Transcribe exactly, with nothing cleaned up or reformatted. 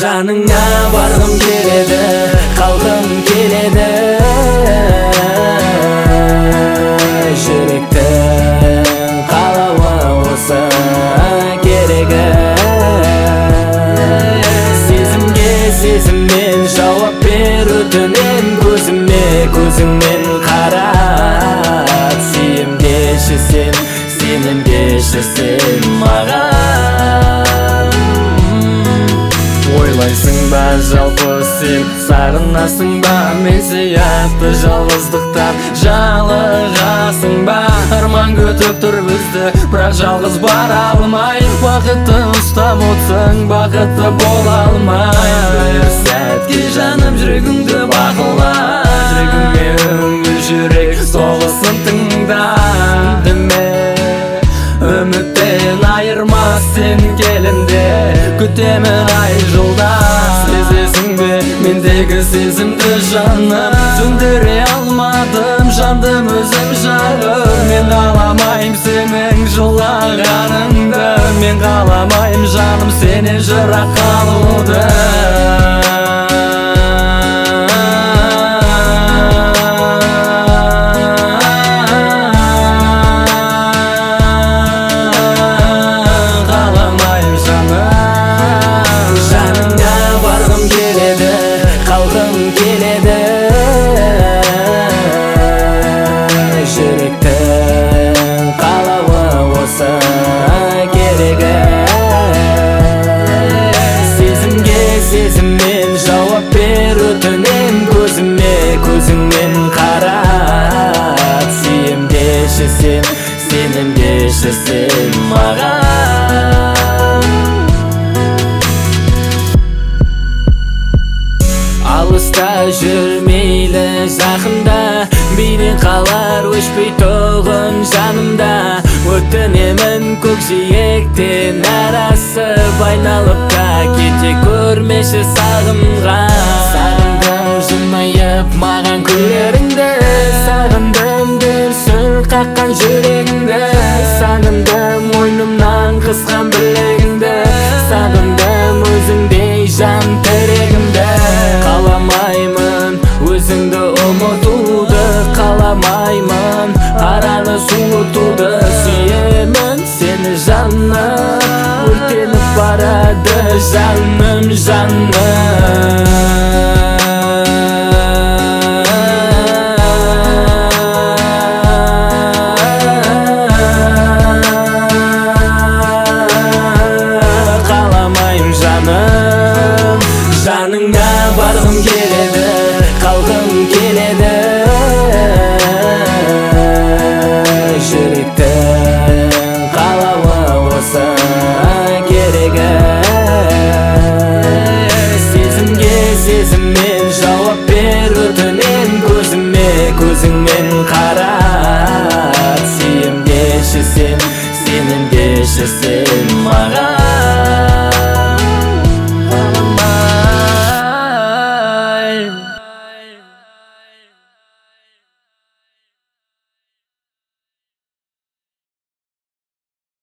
Жаныңа барғым келеді, қалғым келеді. Жүректің қалауы осы керегі. Сезімге сезіммен жауап бер өтінем, көзіме көзіңмен қарат. Сүйемдеші сен, сенімдеші сен маған. Ойлайсың ба жалпы сен, сағынасың ба мен сияқты жалғыздықтан жалығасың ба? Арман күтіп тұр бізді, бірақ жалғыз бара алмай. Бақытты ұстап отсың, бақытты бола алмай. Бір сәтке жаным жүрегіңді бақыла, жүрегіме үңіл жүрек соғысын тыңда. Үміттен айырмас сен келінде, күтемін ай жылда. Сезесің бе мендегі сезімді жаным, сөндіре алмадым жандым өзім жағып. Мен қаламайым сенің жылағаныңды, мен қаламайым жаным сенен жырақ қалуды. Жүректің қалауы осы керегі. Сезімге сезіммен жауап бер өтінем, көзіме көзіңмен қарат. Сүйемдеші сен, сенімдеші сен маған. Алыста жүрмейлі жақында, бейнең қалар өшпей тұғын жанымда. Өтінемін көкжиектен арасып, айналып та кете көрмеші сағынған. Сағындым жымайып маған күлеріңді, сағындым дүрсіл қаққан жүрегіңді. Сағындым мойнымнан қысқан білегіңді, сағындым өзіңдей жан тірегімді. Қаламаймын өзіңді ұмытуды, қаламаймын араны суытуды. Сүйемін сені жаным, өртеніп барады жаным жаным.